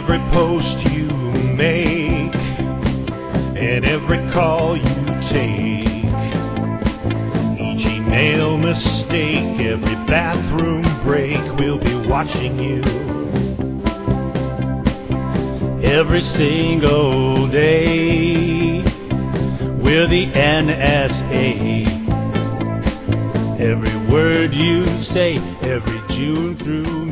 every post you make, and every call you take, each email mistake, every bathroom break, we'll be watching you every single day. We're the NSA. Every word you say, every June through